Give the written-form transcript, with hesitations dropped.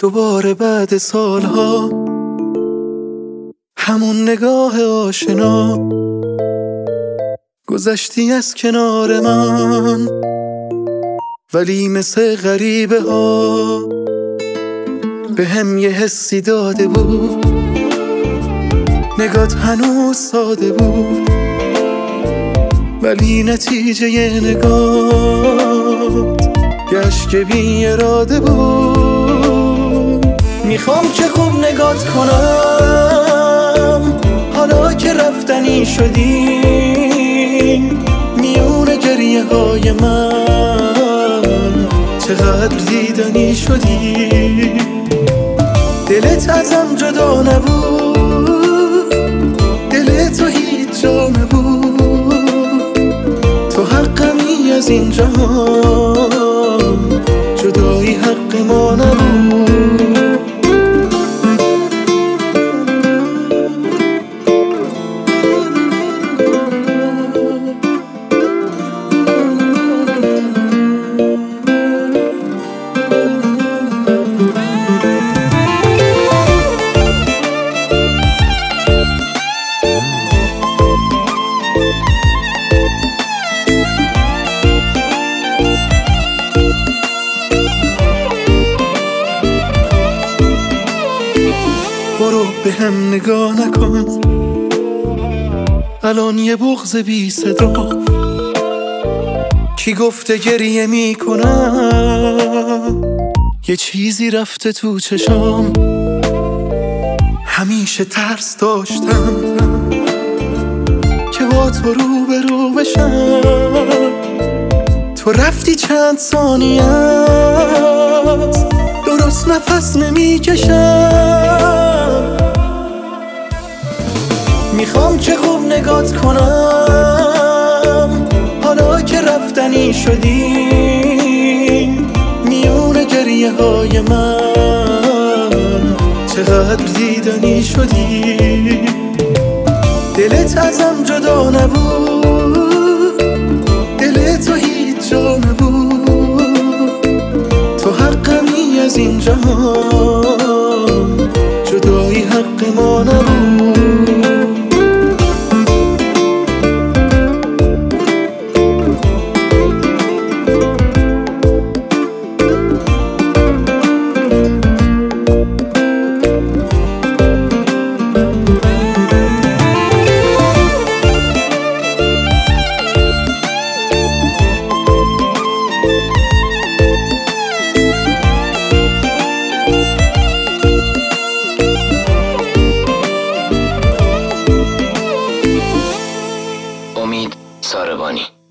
دوباره بعد سالها همون نگاه آشنا، گذشتی از کنار من ولی مثل غریبه ها به هم یه حسی داده بود. نگات هنوز ساده بود ولی نتیجه یه نگات یه عشق بی اراده بود. میخوام که خوب نگات کنم حالا که رفتنی شدی، میون گریه های من چقدر دیدنی شدی. دلت ازم جدا نبود، دل تو هیچ جا نبود، تو حقمی از این جهان، جدایی حق ما نبود. برو به هم نگاه نکن، الان یه بغض بی صدا. کی گفته گریه میکنم، یه چیزی رفته تو چشام. همیشه ترس داشتم که با تو روبرو بشم، تو رفتی چند ثانیه است درست نفس نمیکشم. میخوام که خوب نگات کنم حالا که رفتنی شدی، میون گریه های من چقدر دیدنی شدی. دلت ازم جدا نبود، دل تو هیچ جا نبود، تو حقمی از این جهان، جدایی حق ما نبود. امید ساربانی.